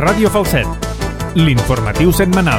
Ràdio Falset, l'informatiu setmanal.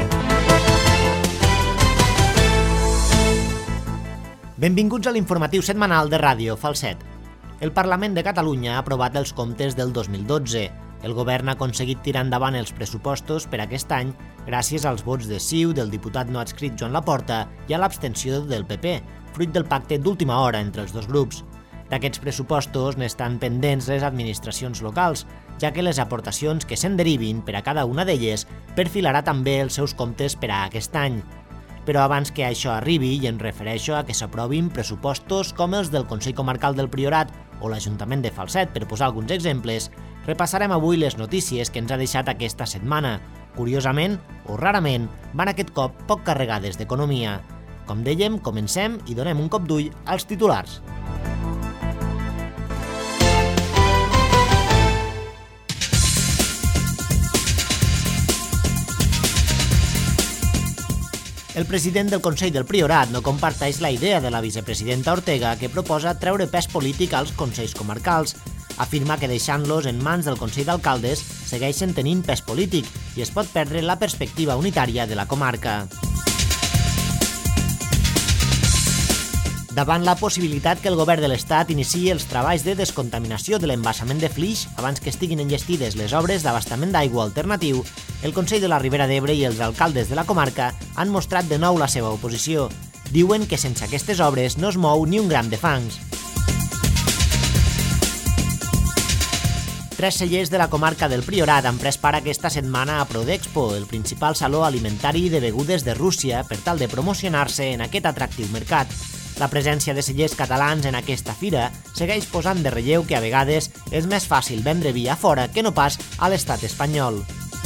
Benvinguts a l'informatiu setmanal de Ràdio Falset. El Parlament de Catalunya ha aprovat els comptes del 2012. El govern ha aconseguit tirar endavant els pressupostos per aquest any gràcies als vots de CiU, del diputat no adscrit Joan Laporta i a l'abstenció del PP, fruit del pacte d'última hora entre els dos grups. D'aquests pressupostos n'estan pendents les administracions locals, ja que les aportacions que se'n derivin per a cada una d'elles perfilarà també els seus comptes per a aquest any. Però abans que això arribi, i em refereixo a que s'aprovin pressupostos com els del Consell Comarcal del Priorat o l'Ajuntament de Falset, per posar alguns exemples, repassarem avui les notícies que ens ha deixat aquesta setmana. Curiosament, o rarament, van aquest cop poc carregades d'economia. Com dèiem, comencem i donem un cop d'ull als titulars. El president del Consell del Priorat no comparteix la idea de la vicepresidenta Ortega, que proposa treure pes polític als consells comarcals. Afirma que deixant-los en mans del Consell d'Alcaldes segueixen tenint pes polític i es pot perdre la perspectiva unitària de la comarca. Davant la possibilitat que el govern de l'Estat iniciï els treballs de descontaminació de l'embassament de Flix abans que estiguin enllestides les obres d'abastament d'aigua alternatiu, el Consell de la Ribera d'Ebre i els alcaldes de la comarca han mostrat de nou la seva oposició. Diuen que sense aquestes obres no es mou ni un gram de fangs. 3 cellers de la comarca del Priorat han pres part aquesta setmana a Prodexpo, el principal saló alimentari de begudes de Rússia, per tal de promocionar-se en aquest atractiu mercat. La presència de cellers catalans en aquesta fira segueix posant de relleu que a vegades és més fàcil vendre vi a fora que no pas a l'estat espanyol.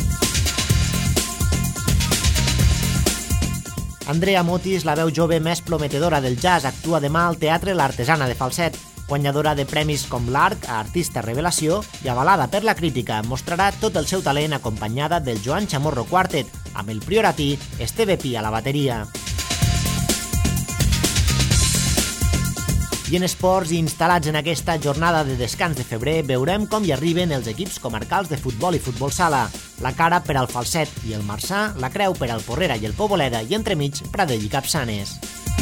Andrea Motis, la veu jove més prometedora del jazz, actua demà al Teatre L'Artesana de Falset. Guanyadora de premis com l'Arc a Artista Revelació i avalada per la crítica, mostrarà tot el seu talent acompanyada del Joan Chamorro Quartet, amb el prioratí Esteve Pi a la bateria. I en esports, instal·lats en aquesta jornada de descans de febrer, veurem com hi arriben els equips comarcals de futbol i futbol sala. La cara per al Falset i el Marçà, la creu per al Porrera i el Poboleda i entremig Pradell i Capçanes.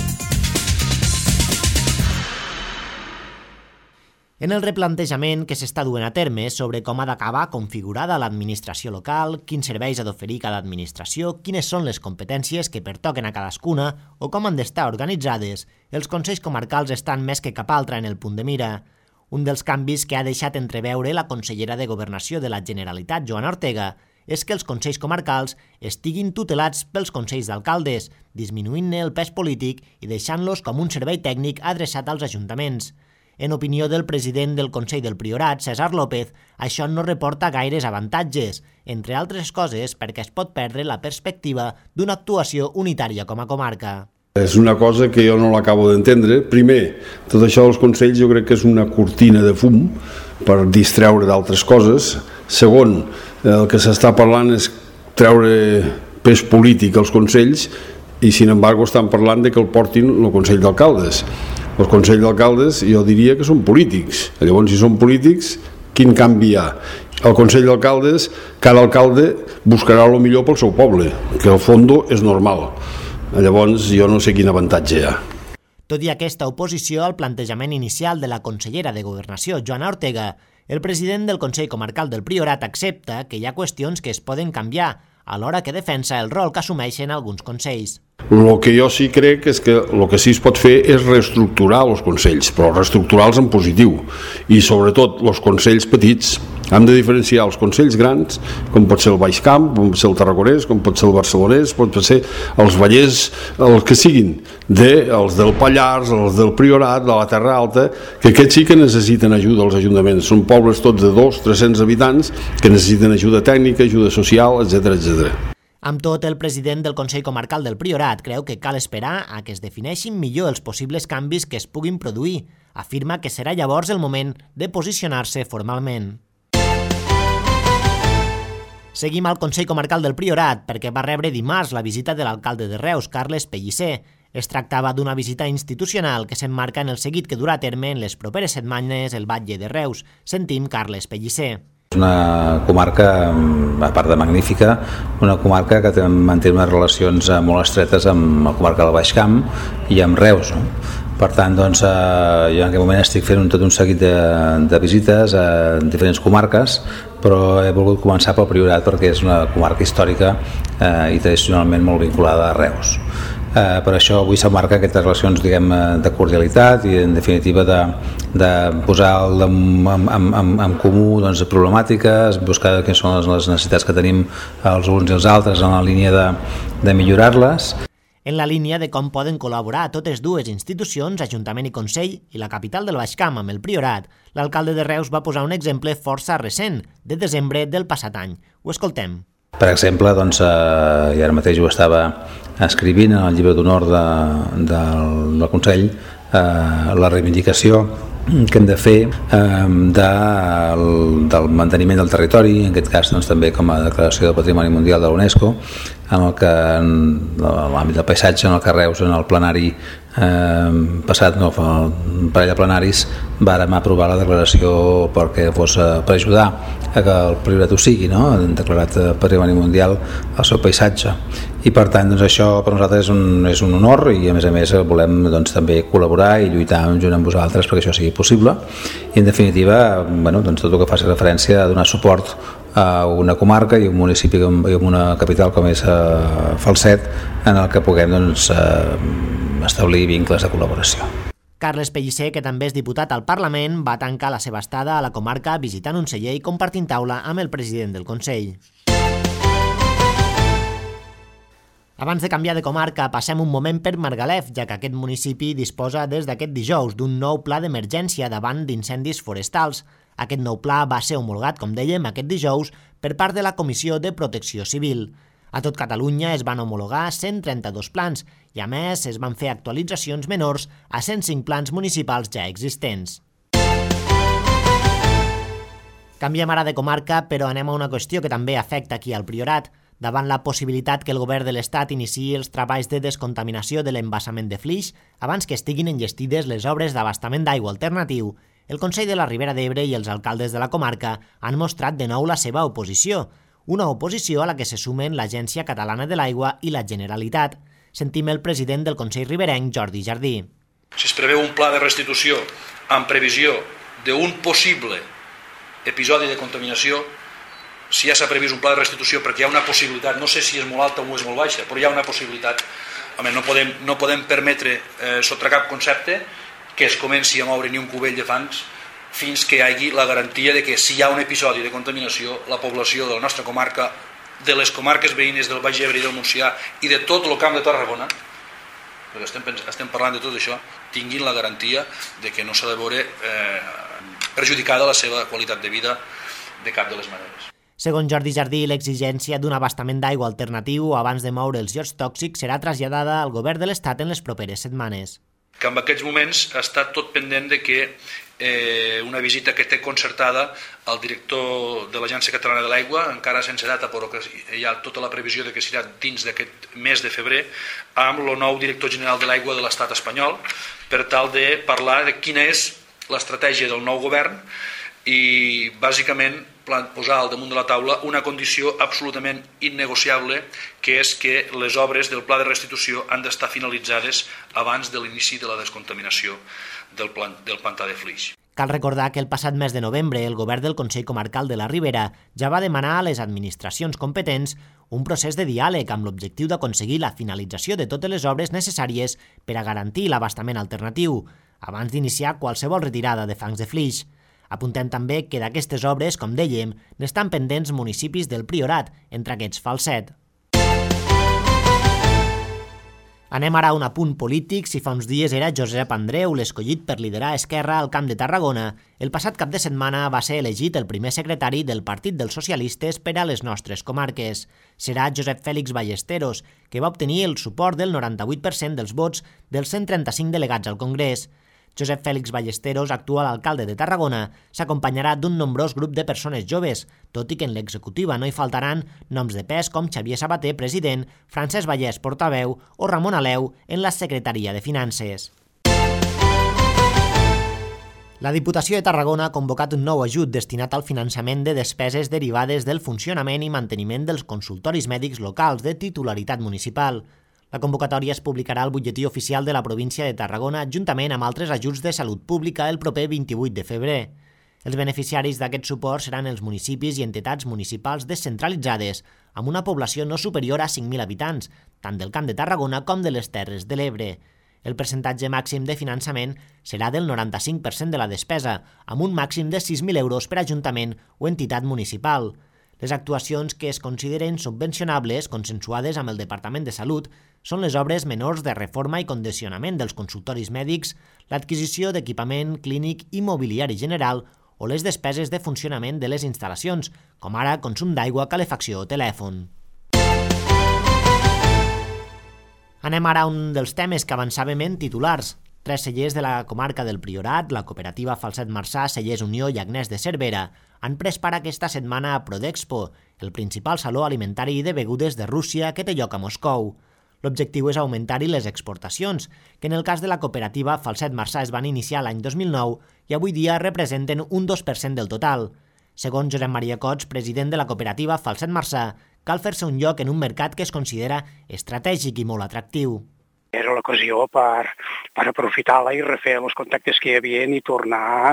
En el replantejament que s'està duent a terme sobre com ha d'acabar configurada l'administració local, quins serveis ha d'oferir cada administració, quines són les competències que pertoquen a cadascuna o com han d'estar organitzades, els consells comarcals estan més que cap altre en el punt de mira. Un dels canvis que ha deixat entreveure la consellera de Governació de la Generalitat, Joana Ortega, és que els consells comarcals estiguin tutelats pels consells d'alcaldes, disminuint-ne el pes polític i deixant-los com un servei tècnic adreçat als ajuntaments. En opinió del president del Consell del Priorat, César López, això no reporta gaires avantatges, entre altres coses perquè es pot perdre la perspectiva d'una actuació unitària com a comarca. És una cosa que jo no l'acabo d'entendre. Primer, tot això dels consells jo crec que és una cortina de fum per distreure d'altres coses. Segon, el que s'està parlant és treure pes polític als consells i, sin embargo, estan parlant de que el portin el Consell d'Alcaldes. Els consells d'alcaldes jo diria que són polítics. Llavors, si són polítics, quin canvi hi ha? El Consell d'Alcaldes, cada alcalde buscarà el millor pel seu poble, que al fons és normal. Llavors, jo no sé quin avantatge hi ha. Tot i aquesta oposició al plantejament inicial de la consellera de Governació, Joana Ortega, el president del Consell Comarcal del Priorat accepta que hi ha qüestions que es poden canviar, alhora que defensa el rol que assumeixen alguns consells. El que jo sí crec és que el que sí es pot fer és reestructurar els consells, però reestructurar-los en positiu. I sobretot els consells petits. Hem de diferenciar els consells grans, com pot ser el Baix Camp, com pot ser el Tarragonès, com pot ser el Barcelonès, pot ser els Vallès, els que siguin, els del Pallars, els del Priorat, de la Terra Alta, que aquests sí que necessiten ajuda als ajuntaments. Són pobles tots de 200-300 habitants que necessiten ajuda tècnica, ajuda social, etc. Amb tot, el president del Consell Comarcal del Priorat creu que cal esperar a que es defineixin millor els possibles canvis que es puguin produir. Afirma que serà llavors el moment de posicionar-se formalment. Seguim al Consell Comarcal del Priorat perquè va rebre dimarts la visita de l'alcalde de Reus, Carles Pellicer. Es tractava d'una visita institucional que s'emmarca en el seguit que durà a terme en les properes setmanes el batlle de Reus. Sentim Carles Pellicer. És una comarca, a part de magnífica, una comarca que manté unes relacions molt estretes amb la comarca del Baix Camp i amb Reus, no? Per tant, doncs, jo en aquest moment estic fent tot un seguit de visites a diferents comarques, però he volgut començar pel Priorat perquè és una comarca històrica i tradicionalment molt vinculada a Reus. Per això avui s'emmarca aquestes relacions, diguem, de cordialitat i en definitiva de posar en comú doncs, problemàtiques, buscar quines són les necessitats que tenim els uns i els altres en la línia de millorar-les. En la línia de com poden col·laborar totes dues institucions, Ajuntament i Consell, i la capital del Baix Camp amb el Priorat, l'alcalde de Reus va posar un exemple força recent, de desembre del passat any. Ho escoltem. Per exemple, doncs, i ara mateix ho estava escrivint en el llibre d'honor del Consell, la reivindicació que hem de fer del manteniment del territori, en aquest cas doncs, també com a declaració de Patrimoni Mundial de l'UNESCO, en el que en l'àmbit del paisatge, en el que Reus, en el plenari passat, no, fa un parell de plenaris, vàrem aprovar la declaració perquè fos per ajudar a que el Priorat ho sigui, no? Declarat Patrimoni Mundial el seu paisatge. I per tant, doncs, això per nosaltres és un honor i a més volem doncs, també col·laborar i lluitar junt amb vosaltres perquè això sigui possible. I en definitiva, bueno, doncs, tot el que faci referència a donar suport a una comarca i un municipi i una capital com és Falset, en el que puguem doncs, establir vincles de col·laboració. Carles Pellicer, que també és diputat al Parlament, va tancar la seva estada a la comarca visitant un celler i compartint taula amb el president del Consell. Abans de canviar de comarca, passem un moment per Margalef, ja que aquest municipi disposa des d'aquest dijous d'un nou pla d'emergència davant d'incendis forestals. Aquest nou pla va ser homologat, com dèiem, aquest dijous per part de la Comissió de Protecció Civil. A tot Catalunya es van homologar 132 plans i, a més, es van fer actualitzacions menors a 105 plans municipals ja existents. Canviem ara de comarca, però anem a una qüestió que també afecta aquí al Priorat. Davant la possibilitat que el govern de l'Estat iniciï els treballs de descontaminació de l'embassament de Flix abans que estiguin enllestides les obres d'abastament d'aigua alternatiu, el Consell de la Ribera d'Ebre i els alcaldes de la comarca han mostrat de nou la seva oposició, una oposició a la que se sumen l'Agència Catalana de l'Aigua i la Generalitat. Sentim el president del Consell Riberenc, Jordi Jardí. Si es preveu un pla de restitució amb previsió d'un possible episodi de contaminació, si ja s'ha previst un pla de restitució perquè hi ha una possibilitat, no sé si és molt alta o és molt baixa, però hi ha una possibilitat, no podem permetre sota cap concepte que es comenci a moure ni un cubell de fangs fins que hi hagi la garantia de que si hi ha un episodi de contaminació, la població de la nostra comarca, de les comarques veïnes del Baix Ebre i del Montsià i de tot el Camp de Tarragona, perquè estem parlant de tot això, tinguin la garantia de que no s'ha de veure perjudicada la seva qualitat de vida de cap de les maneres. Segons Jordi Jardí, l'exigència d'un abastament d'aigua alternatiu abans de moure els llots tòxics serà traslladada al govern de l'Estat en les properes setmanes. Que en aquests moments està tot pendent de que una visita que té concertada el director de l'Agència Catalana de l'Aigua, encara sense data, però que hi ha tota la previsió de que serà dins d'aquest mes de febrer, amb el nou director general de l'Aigua de l'Estat espanyol, per tal de parlar de quina és l'estratègia del nou govern i, bàsicament, posar al damunt de la taula una condició absolutament innegociable, que és que les obres del pla de restitució han d'estar finalitzades abans de l'inici de la descontaminació del pantà de Flix. Cal recordar que el passat mes de novembre el govern del Consell Comarcal de la Ribera ja va demanar a les administracions competents un procés de diàleg amb l'objectiu d'aconseguir la finalització de totes les obres necessàries per a garantir l'abastament alternatiu, abans d'iniciar qualsevol retirada de fangs de Flix. Apuntem també que d'aquestes obres, com dèiem, n'estan pendents municipis del Priorat, entre aquests Falset. Anem ara a un apunt polític. Si fa uns dies era Josep Andreu l'escollit per liderar Esquerra al Camp de Tarragona, el passat cap de setmana va ser elegit el primer secretari del Partit dels Socialistes per a les nostres comarques. Serà Josep Fèlix Ballesteros, que va obtenir el suport del 98% dels vots dels 135 delegats al Congrés. Josep Fèlix Ballesteros, actual alcalde de Tarragona, s'acompanyarà d'un nombrós grup de persones joves, tot i que en l'executiva no hi faltaran noms de pes com Xavier Sabater, president, Francesc Vallès, portaveu, o Ramon Aleu en la Secretaria de Finances. La Diputació de Tarragona ha convocat un nou ajut destinat al finançament de despeses derivades del funcionament i manteniment dels consultoris mèdics locals de titularitat municipal. La convocatòria es publicarà al butlletí oficial de la província de Tarragona juntament amb altres ajuts de salut pública el proper 28 de febrer. Els beneficiaris d'aquest suport seran els municipis i entitats municipals descentralitzades, amb una població no superior a 5.000 habitants, tant del Camp de Tarragona com de les Terres de l'Ebre. El percentatge màxim de finançament serà del 95% de la despesa, amb un màxim de 6.000 euros per ajuntament o entitat municipal. Les actuacions que es consideren subvencionables, consensuades amb el Departament de Salut, són les obres menors de reforma i condicionament dels consultoris mèdics, l'adquisició d'equipament clínic i mobiliari general o les despeses de funcionament de les instal·lacions, com ara consum d'aigua, calefacció o telèfon. Anem ara a un dels temes que avançàvem en titulars. 3 cellers de la comarca del Priorat, la cooperativa Falset Marçà, Cellers Unió i Agnès de Cervera han pres part aquesta setmana a Prodexpo, el principal saló alimentari i de begudes de Rússia que té lloc a Moscou. L'objectiu és augmentar-hi les exportacions, que en el cas de la cooperativa Falset Marçà es van iniciar l'any 2009 i avui dia representen un 2% del total. Segons Josep Maria Cots, president de la cooperativa Falset Marçà, cal fer-se un lloc en un mercat que es considera estratègic i molt atractiu. Era l'ocasió per aprofitar-la i refer els contactes que hi havia i tornar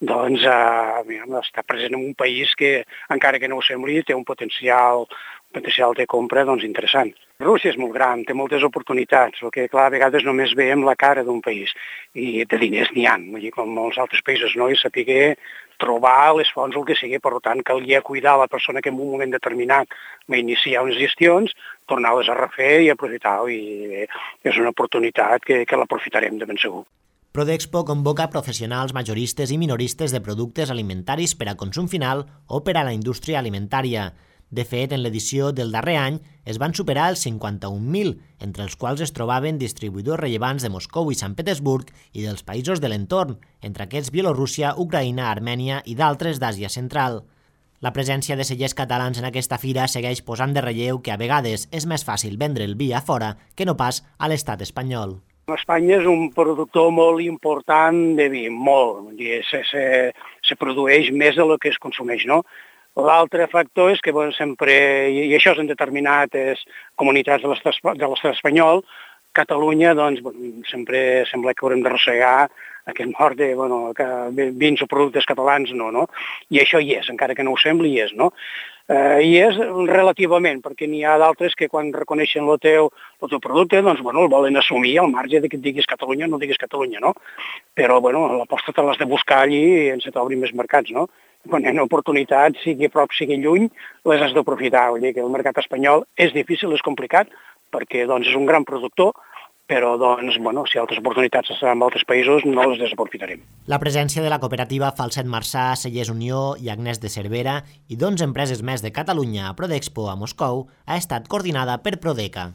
a estar present en un país que, encara que no ho sembli, té un potencial de compra interessant. Rússia és molt gran, té moltes oportunitats, el que clar, a vegades només veiem la cara d'un país i de diners n'hi ha, com molts altres països, no? I saber trobar les fonts el que sigui, per tant calia cuidar la persona que en un moment determinat va iniciar unes gestions, tornar-les a refer i aprofitar-ho, i és una oportunitat que l'aprofitarem de ben segur. Prodexpo convoca professionals majoristes i minoristes de productes alimentaris per a consum final o per a la indústria alimentària. De fet, en l'edició del darrer any es van superar els 51.000, entre els quals es trobaven distribuïdors rellevants de Moscou i Sant Petersburg i dels països de l'entorn, entre aquests Bielorússia, Ucraïna, Armènia i d'altres d'Àsia Central. La presència de cellers catalans en aquesta fira segueix posant de relleu que a vegades és més fàcil vendre el vi a fora que no pas a l'estat espanyol. Espanya és un productor molt important de vi, molt. Se produeix més del que es consumeix, no? L'altre factor és que sempre, i això és en determinades comunitats de l'estat espanyol, Catalunya, sempre sembla que haurem d'arrossegar aquest mort de vins o productes catalans, no? I això hi és, encara que no ho sembli, hi és, no? I és relativament, perquè n'hi ha d'altres que quan reconeixen el teu producte, el volen assumir al marge de que et diguis Catalunya o no diguis Catalunya, no? Però, l'aposta te l'has de buscar allí i ens t'obrin més mercats, no? Quan hi ha una oportunitat, sigui a prop, sigui lluny, les has d'aprofitar. Vull dir que el mercat espanyol és difícil, és complicat, perquè és un gran productor, però si altres oportunitats estan en altres països no les desaprofitarem. La presència de la cooperativa Falset Marçà, Cellers Unió i Agnès de Cervera i d'11 empreses més de Catalunya a Prodexpo a Moscou ha estat coordinada per Prodeca.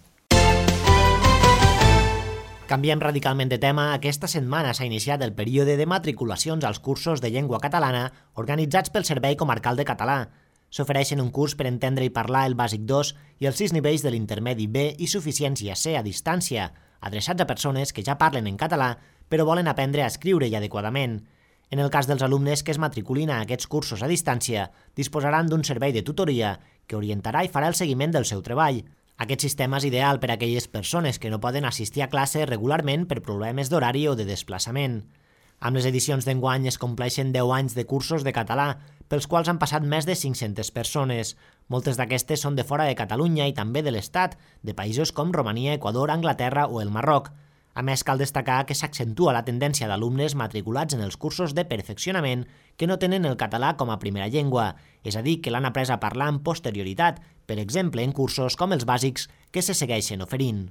Canviem radicalment de tema. Aquesta setmana s'ha iniciat el període de matriculacions als cursos de llengua catalana organitzats pel Servei Comarcal de Català. S'ofereixen un curs per entendre i parlar el bàsic 2 i els 6 nivells de l'intermedi B i suficiència C a distància, adreçats a persones que ja parlen en català però volen aprendre a escriure-hi adequadament. En el cas dels alumnes que es matriculin a aquests cursos a distància, disposaran d'un servei de tutoria que orientarà i farà el seguiment del seu treball. Aquest sistema és ideal per a aquelles persones que no poden assistir a classe regularment per problemes d'horari o de desplaçament. Amb les edicions d'enguany es compleixen 10 anys de cursos de català, pels quals han passat més de 500 persones. Moltes d'aquestes són de fora de Catalunya i també de l'Estat, de països com Romania, Equador, Anglaterra o el Marroc. A més, cal destacar que s'accentua la tendència d'alumnes matriculats en els cursos de perfeccionament que no tenen el català com a primera llengua, és a dir, que l'han après a parlar amb posterioritat, per exemple, en cursos com els bàsics que se segueixen oferint.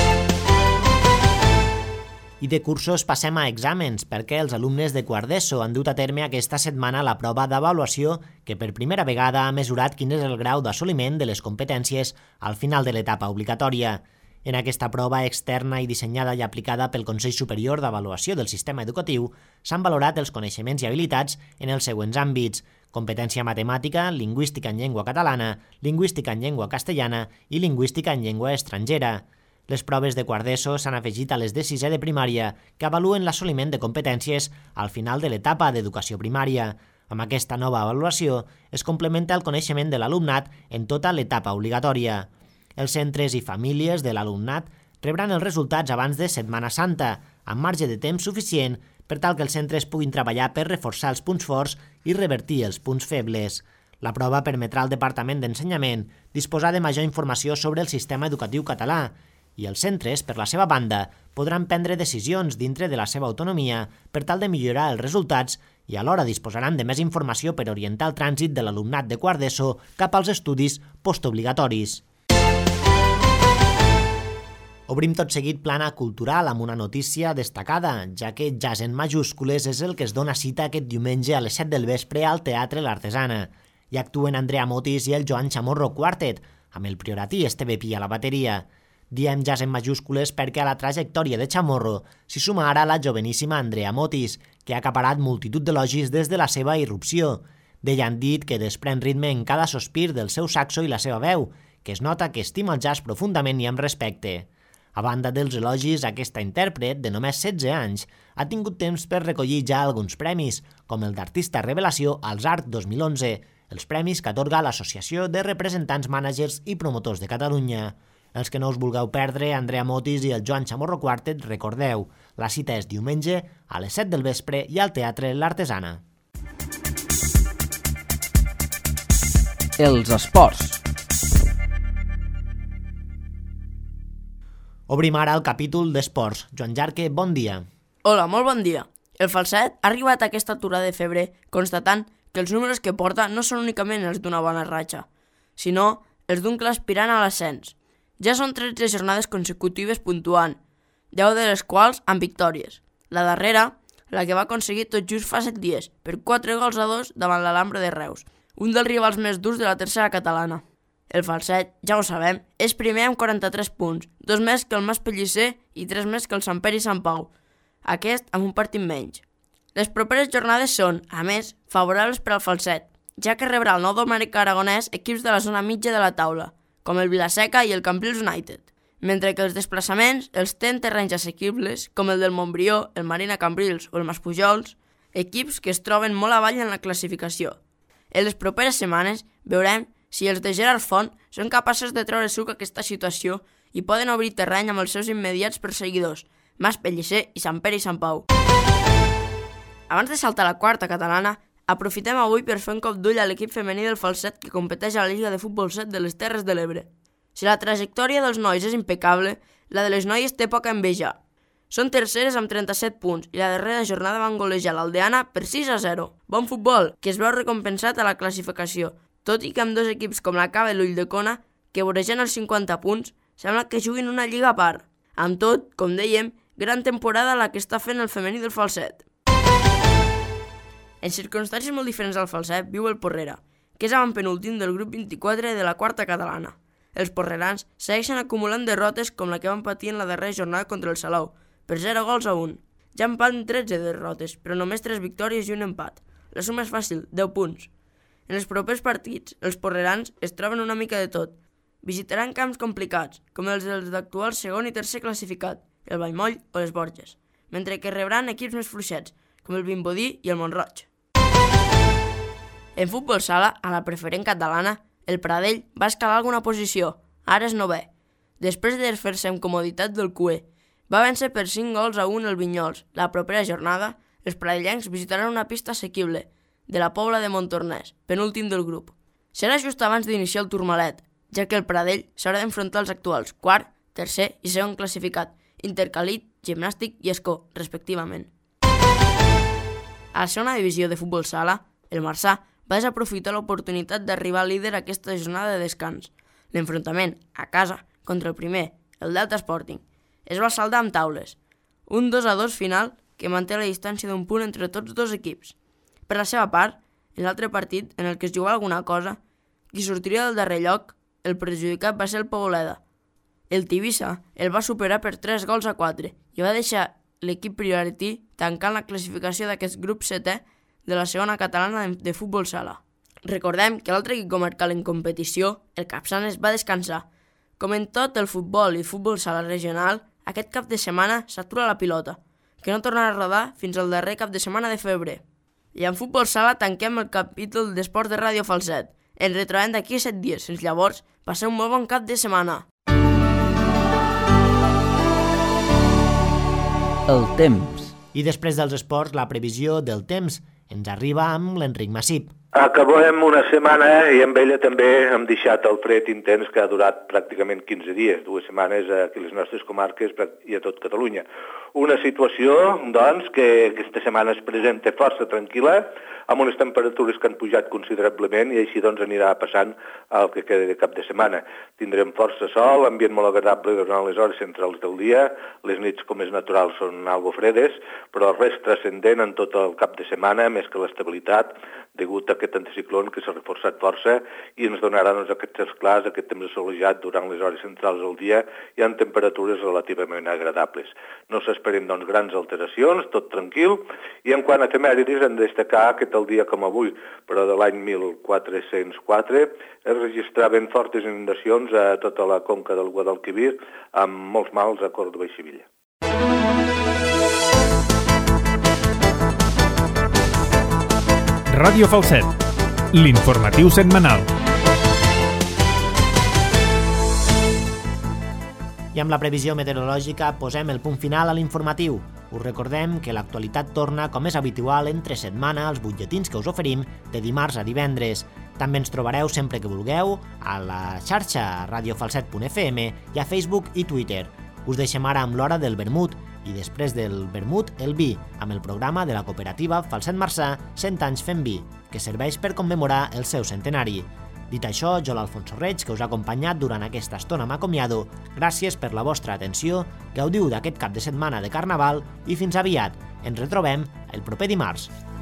I de cursos passem a exàmens, perquè els alumnes de quart d'ESO han dut a terme aquesta setmana la prova d'avaluació que per primera vegada ha mesurat quin és el grau d'assoliment de les competències al final de l'etapa obligatòria. En aquesta prova externa i dissenyada i aplicada pel Consell Superior d'Avaluació del Sistema Educatiu s'han valorat els coneixements i habilitats en els següents àmbits: competència matemàtica, lingüística en llengua catalana, lingüística en llengua castellana i lingüística en llengua estrangera. Les proves de quart d'ESO s'han afegit a les de sisè de primària, que avaluen l'assoliment de competències al final de l'etapa d'educació primària. Amb aquesta nova avaluació es complementa el coneixement de l'alumnat en tota l'etapa obligatòria. Els centres i famílies de l'alumnat rebran els resultats abans de Setmana Santa, amb marge de temps suficient per tal que els centres puguin treballar per reforçar els punts forts i revertir els punts febles. La prova permetrà al Departament d'Ensenyament disposar de major informació sobre el sistema educatiu català i els centres, per la seva banda, podran prendre decisions dintre de la seva autonomia per tal de millorar els resultats i alhora disposaran de més informació per orientar el trànsit de l'alumnat de quart d'ESO cap als estudis postobligatoris. Obrim tot seguit plana cultural amb una notícia destacada, ja que Jazz en majúscules és el que es dona cita aquest diumenge a les 7 del vespre al Teatre L'Artesana. Hi actuen Andrea Motis i el Joan Chamorro Quartet, amb el prioratí Esteve Pi a la bateria. Diem Jazz en majúscules perquè a la trajectòria de Chamorro s'hi suma ara la joveníssima Andrea Motis, que ha acaparat multitud d'elogis des de la seva irrupció. D'ella han dit que desprèn ritme en cada sospir del seu saxo i la seva veu, que es nota que estima el jazz profundament i amb respecte. A banda dels elogis, aquesta intèrpret, de només 16 anys, ha tingut temps per recollir ja alguns premis, com el d'Artista Revelació als Art 2011, els premis que atorga l'Associació de Representants Mànagers i Promotors de Catalunya. Els que no us vulgueu perdre, Andrea Motis i el Joan Chamorro Quartet, recordeu, la cita és diumenge a les 7 del vespre i al Teatre L'Artesana. Els esports. Obrim ara el capítol d'esports. Joan Jarque, bon dia. Hola, molt bon dia. El Falset ha arribat a aquesta aturada de febrer constatant que els números que porta no són únicament els d'una bona ratxa, sinó els d'un clar aspirant a l'ascens. Ja són 13 jornades consecutives puntuant, 10 de les quals amb victòries. La darrera, la que va aconseguir tot just fa 7 dies, per 4-2 davant l'Alhambra de Reus, un dels rivals més durs de la tercera catalana. El Falset, ja ho sabem, és primer amb 43 punts, 2 més que el Mas Pellicer i 3 més que el Sant Pere i Sant Pau, aquest amb un partit menys. Les properes jornades són, a més, favorables per al Falset, ja que rebrà el nou Domènec Aragonès equips de la zona mitja de la taula, com el Vilaseca i el Cambrils United, mentre que els desplaçaments els té en terrenys assequibles, com el del Montbrió, el Marina Cambrils o el Maspujols, equips que es troben molt avall en la classificació. En les properes setmanes veurem si els de Gerard Font són capaços de treure suc a aquesta situació i poden obrir terreny amb els seus immediats perseguidors, Mas Pellicer i Sant Pere i Sant Pau. Abans de saltar a la quarta catalana, aprofitem avui per fer un cop d'ull a l'equip femení del Falset que competeix a la Lliga de Futbol 7 de les Terres de l'Ebre. Si la trajectòria dels nois és impecable, la de les noies té poc a envejar. Són terceres amb 37 punts i la darrera jornada van golejar l'Aldeana per 6-0. Bon futbol, que es veu recompensat a la classificació, tot i que amb dos equips com la Cava i l'Ulldecona, que voregen els 50 punts, sembla que juguin una lliga a part. Amb tot, com dèiem, gran temporada la que està fent el femení del Falset. En circumstàncies molt diferents al Falset viu el Porrera, que és avantpenúltim del grup 24 de la quarta catalana. Els porrerans segueixen acumulant derrotes com la que van patir en la darrera jornada contra el Salou, per 0-1. Ja en van 13 derrotes, però només 3 victòries i un empat. La suma és fàcil, 10 punts. En els propers partits, els porrerans es troben una mica de tot. Visitaran camps complicats, com els dels d'actual segon i tercer classificat, el Vallmoll o les Borges, mentre que rebran equips més fluixets, com el Vimbodí i el Montroig. En futbol sala, a la preferent catalana, el Pradell va escalar alguna posició, ara és 9è. Després de desfer-se amb comoditat del QE, va vèncer per 5-1 el Vinyols. La propera jornada, els pradellencs visitaran una pista assequible, de la Pobla de Montornès, penúltim del grup. Serà just abans d'iniciar el Tourmalet, ja que el Pradell s'haurà d'enfrontar als actuals quart, tercer i segon classificat, Intercalit, Gimnàstic i Escó, respectivament. A la segona divisió de futbol sala, el Marçà va desaprofitar l'oportunitat d'arribar líder a aquesta jornada de descans. L'enfrontament, a casa, contra el primer, el Delta Sporting, es va saldar amb taules. Un 2-2 final que manté la distància d'un punt entre tots dos equips. Per la seva part, en l'altre partit, en el que es jugava alguna cosa, qui sortiria del darrer lloc, el perjudicat va ser el Poboleda. El Tivissa el va superar per 3-4 i va deixar l'equip priorití tancant la classificació d'aquest grup 7è de la segona catalana de futbol sala. Recordem que l'altre equip comarcal en competició, el Capçanes, va descansar, Com en tot el futbol i futbol sala regional, aquest cap de setmana s'atura la pilota, que no tornarà a rodar fins al darrer cap de setmana de febrer. I en futbol sala tanquem el capítol d'esports de Ràdio Falset. Ens retrobem d'aquí 7 dies. Fins llavors, passeu un molt bon cap de setmana. El temps. I després dels esports, la previsió del temps ens arriba amb l'Enric Massip. Acabem una setmana i amb ella també hem deixat el fred intens que ha durat pràcticament 15 dies, 2 setmanes aquí a les nostres comarques i a tot Catalunya. Una situació, doncs, que aquesta setmana es presenta força tranquil·la, amb unes temperatures que han pujat considerablement i així doncs anirà passant el que queda de cap de setmana. Tindrem força sol, ambient molt agradable durant les hores centrals del dia, les nits com és natural són algo fredes, però res transcendent en tot el cap de setmana, més que l'estabilitat, degut a aquest anticiclón que s'ha reforçat força i ens donarà doncs, aquests cels clars, aquest temps assolejat durant les hores centrals del dia i amb temperatures relativament agradables. No s'esperen doncs, grans alteracions, tot tranquil, i en quant a efemèrides hem de destacar que tal dia com avui, però de l'any 1404, es registraven fortes inundacions a tota la conca del Guadalquivir, amb molts mals a Còrdova i Sevilla. Ràdio Falset, l'informatiu setmanal. I amb la previsió meteorològica posem el punt final a l'informatiu. Us recordem que l'actualitat torna, com és habitual, entre setmana als butlletins que us oferim de dimarts a divendres. També ens trobareu sempre que vulgueu a la xarxa radiofalset.fm i a Facebook i Twitter. Us deixem ara amb l'hora del vermut i després del vermut el vi, amb el programa de la cooperativa Falset Marçà 100 anys fent vi, que serveix per commemorar el seu centenari. Dit això, jo l'Alfonso Reig, que us ha acompanyat durant aquesta estona, m'acomiado. Gràcies per la vostra atenció, gaudiu d'aquest cap de setmana de Carnaval i fins aviat. Ens retrobem el proper dimarts.